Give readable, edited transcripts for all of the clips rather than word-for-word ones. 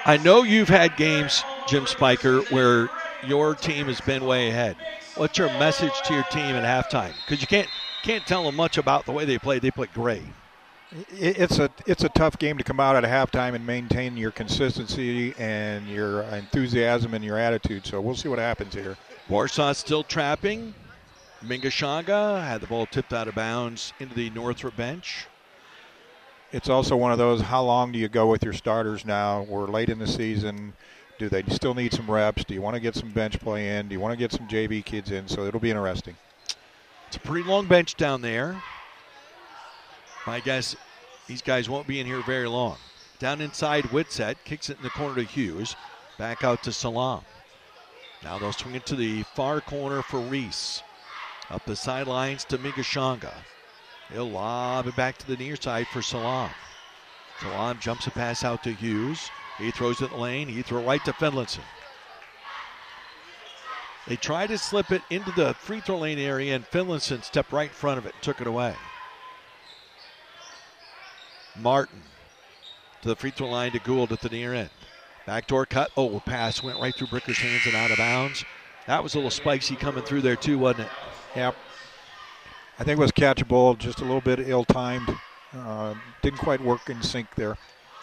I know you've had games, Jim Spiker, where your team has been way ahead. What's your message to your team at halftime? Because you can't tell them much about the way they played. They played great. It's a tough game to come out at halftime and maintain your consistency and your enthusiasm and your attitude. So we'll see what happens here. Warsaw still trapping. Mingashanga had the ball tipped out of bounds into the Northrop bench. It's also one of those, how long do you go with your starters now? We're late in the season. Do they still need some reps? Do you want to get some bench play in? Do you want to get some JV kids in? So it'll be interesting. It's a pretty long bench down there. My guess, these guys won't be in here very long. Down inside, Whitsett kicks it in the corner to Hughes. Back out to Salam. Now they'll swing it to the far corner for Reese. Up the sidelines to Mingashanga. He'll lob it back to the near side for Salam. Salam jumps a pass out to Hughes. He throws it in the lane. He throws right to Finlinson. They tried to slip it into the free throw lane area, and Finlinson stepped right in front of it and took it away. Martin to the free throw line to Gould at the near end. Backdoor cut. Oh, pass went right through Bricker's hands and out of bounds. That was a little spicy coming through there too, wasn't it? Yep. I think it was catchable, just a little bit ill-timed. Didn't quite work in sync there.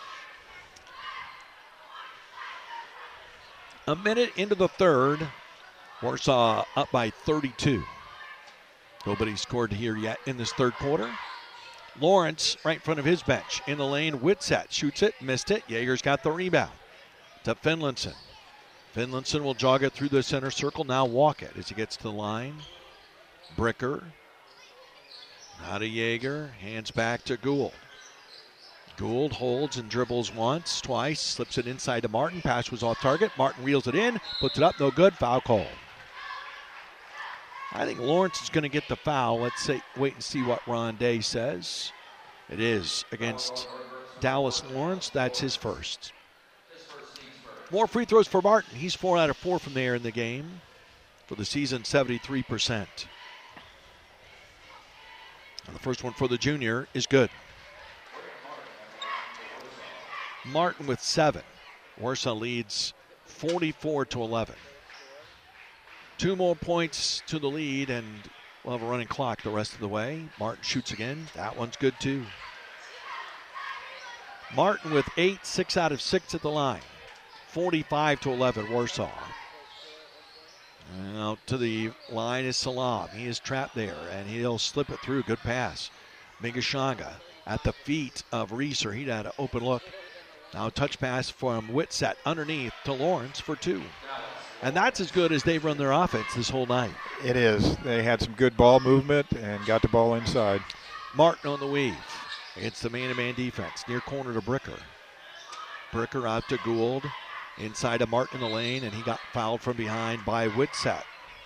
A minute into the third, Warsaw up by 32. Nobody scored here yet in this third quarter. Lawrence right in front of his bench. In the lane, Whitsett shoots it, missed it. Jaeger's got the rebound to Finlinson. Finlinson will jog it through the center circle, now walk it as he gets to the line. Bricker. Now to Jaeger, hands back to Gould. Gould holds and dribbles once, twice, slips it inside to Martin. Pass was off target. Martin reels it in, puts it up, no good, foul call. I think Lawrence is going to get the foul. Let's wait and see what Ron Day says. It is against Dallas Lawrence. That's his first. More free throws for Martin. He's 4 out of 4 from there in the game. For the season, 73%. And the first one for the junior is good. Martin with 7. Warsaw leads 44-11. 2 more points to the lead, and we'll have a running clock the rest of the way. Martin shoots again. That one's good too. Martin with 8, 6 out of 6 at the line. 45-11 Warsaw. Out to the line is Salam. He is trapped there, and he'll slip it through. Good pass. Mingashanga at the feet of Reeser. He had an open look. Now touch pass from Whitsett underneath to Lawrence for 2. And that's as good as they've run their offense this whole night. It is. They had some good ball movement and got the ball inside. Martin on the weave against the man-to-man defense. Near corner to Bricker. Bricker out to Gould. Inside of Martin in the lane, and he got fouled from behind by Whitsett.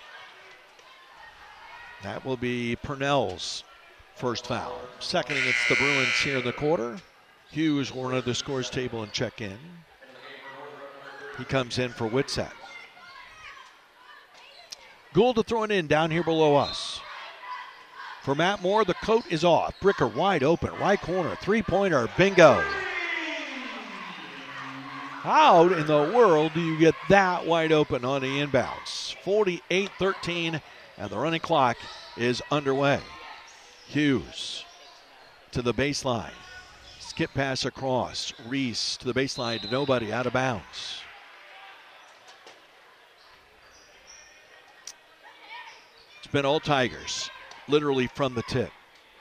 That will be Purnell's first foul. Second against the Bruins here in the quarter. Hughes will run to the scores table and check in. He comes in for Whitsett. Gould to throw it in down here below us. For Matt Moore, the coat is off. Bricker wide open, right corner, three-pointer, bingo. How in the world do you get that wide open on the inbounds? 48-13, and the running clock is underway. Hughes to the baseline. Skip pass across. Reese to the baseline to nobody, out of bounds. It's been all Tigers, literally from the tip.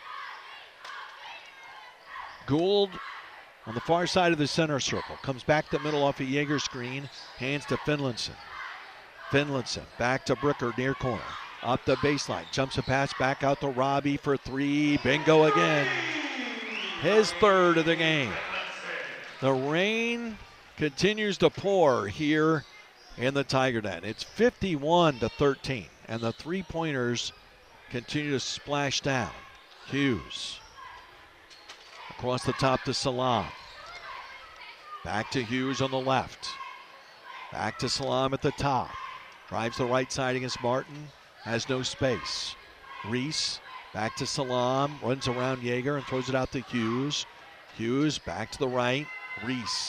Gould on the far side of the center circle. Comes back the middle off a Jaeger screen. Hands to Finlinson. Finlinson back to Bricker near corner. Up the baseline. Jumps a pass back out to Robbie for 3. Bingo again. His third of the game. The rain continues to pour here in the Tiger Den. It's 51-13. And the three-pointers continue to splash down. Hughes. Across the top to Salam. Back to Hughes on the left. Back to Salam at the top. Drives the right side against Martin. Has no space. Reese back to Salam. Runs around Jaeger and throws it out to Hughes. Hughes back to the right. Reese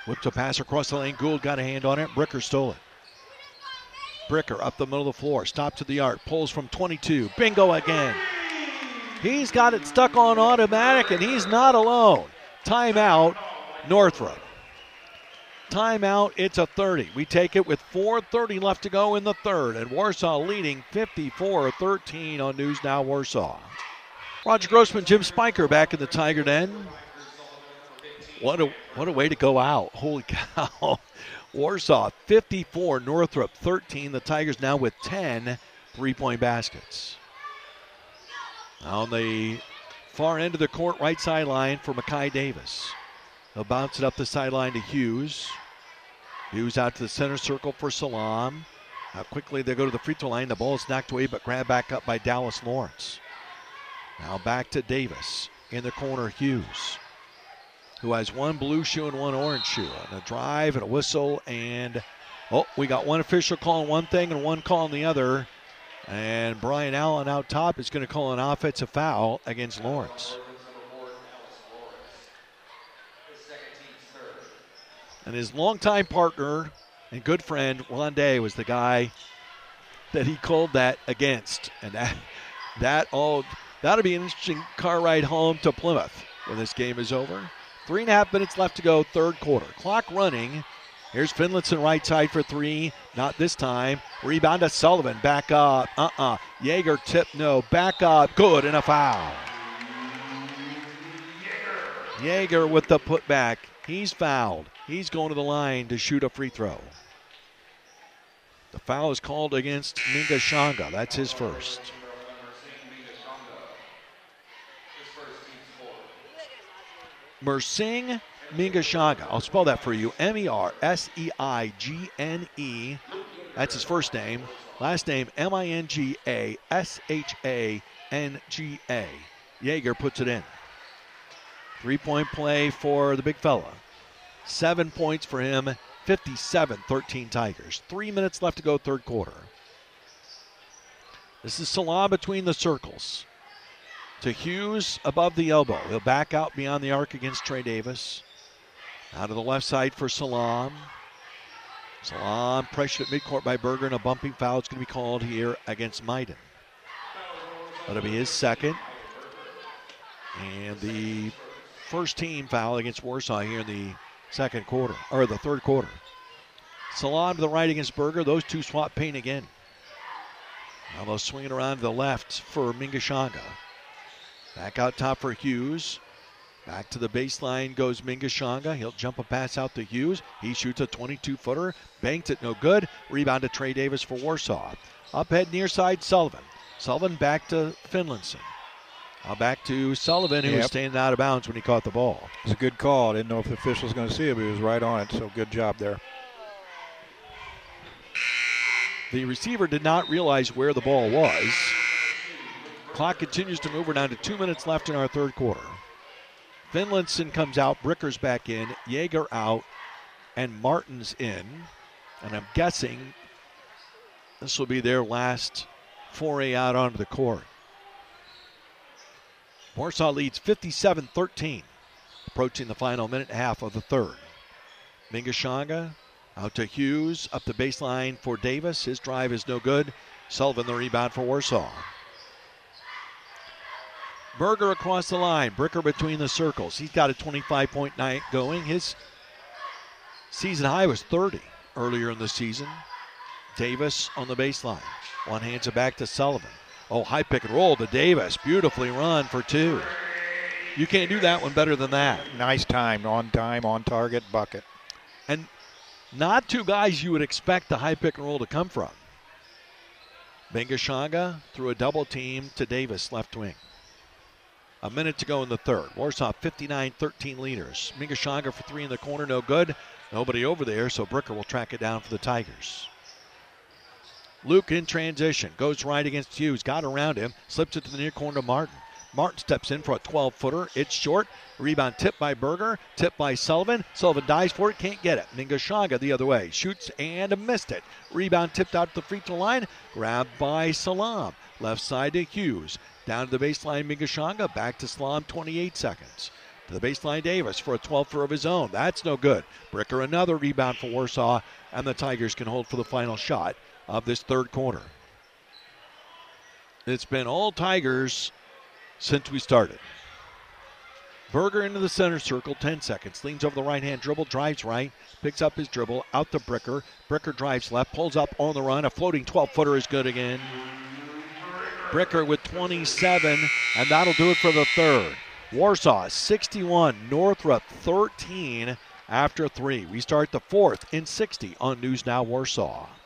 Whipped a pass across the lane. Gould got a hand on it. Bricker stole it. Bricker up the middle of the floor. Stop to the arc. Pulls from 22. Bingo again. He's got it stuck on automatic, and he's not alone. Timeout, Northrop. Timeout, it's a 30. We take it with 4:30 left to go in the third, and Warsaw leading 54-13 on News Now Warsaw. Roger Grossman, Jim Spiker back in the Tiger Den. What a way to go out. Holy cow. Warsaw 54, Northrop 13. The Tigers now with 10 three-point baskets. On the far end of the court, right sideline for Makai Davis. He'll bounce it up the sideline to Hughes. Hughes out to the center circle for Salam. How quickly they go to the free throw line. The ball is knocked away but grabbed back up by Dallas Lawrence. Now back to Davis. In the corner, Hughes, who has one blue shoe and one orange shoe. And a drive and a whistle. And, we got one official calling one thing and one calling the other. And Brian Allen out top is going to call an offensive foul against Lawrence. And his longtime partner and good friend, Wande, was the guy that he called that against. And that'll be an interesting car ride home to Plymouth when this game is over. 3.5 minutes left to go, third quarter. Clock running. Here's Finlinson right side for three. Not this time. Rebound to Sullivan. Back up. Yeager tip, no. Back up. Good, and a foul. Yeager with the putback. He's fouled. He's going to the line to shoot a free throw. The foul is called against Minga Shanga. That's his first. Mersing Mingashaga. I'll spell that for you. Merseigine. That's his first name. Last name Mingasha. Yeager puts it in. 3-point play for the big fella. 7 points for him. 57-13 Tigers. 3 minutes left to go, third quarter. This is Salah between the circles. To Hughes above the elbow. He'll back out beyond the arc against Trey Davis. Out of the left side for Salam. Salam pressured at midcourt by Berger, and a bumping foul is going to be called here against Maiden. That'll be his second. And the first team foul against Warsaw here in the third quarter. Salam to the right against Berger. Those two swap paint again. Now they'll swing it around to the left for Mingashaga. Back out top for Hughes. Back to the baseline goes Mingashaga. He'll jump a pass out to Hughes. He shoots a 22-footer. Banked it, no good. Rebound to Trey Davis for Warsaw. Up head near side, Sullivan. Sullivan back to Finlinson. Now back to Sullivan, who was standing out of bounds when he caught the ball. It's a good call. Didn't know if the official was going to see it, but he was right on it, so good job there. The receiver did not realize where the ball was. Clock continues to move. We're down to 2 minutes left in our third quarter. Finlinson comes out, Bricker's back in, Yeager out, and Martin's in. And I'm guessing this will be their last foray out onto the court. Warsaw leads 57-13, approaching the final minute and a half of the third. Mingashaga out to Hughes, up the baseline for Davis. His drive is no good. Sullivan the rebound for Warsaw. Berger across the line. Bricker between the circles. He's got a 25-point night going. His season high was 30 earlier in the season. Davis on the baseline. One hands it back to Sullivan. High pick and roll to Davis. Beautifully run for two. You can't do that one better than that. Nice time, on target, bucket. And not two guys you would expect the high pick and roll to come from. Mingashaga threw a double team to Davis, left wing. A minute to go in the third. Warsaw 59-13 leaders. Mingashaga for three in the corner, no good. Nobody over there, so Bricker will track it down for the Tigers. Luke in transition. Goes right against Hughes. Got around him. Slips it to the near corner to Martin. Martin steps in for a 12-footer. It's short. Rebound tipped by Berger. Tipped by Sullivan. Sullivan dives for it. Can't get it. Mingashaga the other way. Shoots and missed it. Rebound tipped out to the free throw line. Grabbed by Salam. Left side to Hughes. Down to the baseline, Mingashaga. Back to Salam, 28 seconds. To the baseline, Davis for a 12-footer of his own. That's no good. Bricker, another rebound for Warsaw, and the Tigers can hold for the final shot of this third quarter. It's been all Tigers since we started. Berger into the center circle, 10 seconds. Leans over the right-hand dribble, drives right, picks up his dribble, out to Bricker. Bricker drives left, pulls up on the run. A floating 12-footer is good again. Bricker with 27, and that'll do it for the third. Warsaw 61, Northrop 13 after 3. We start the fourth in 60 on News Now Warsaw.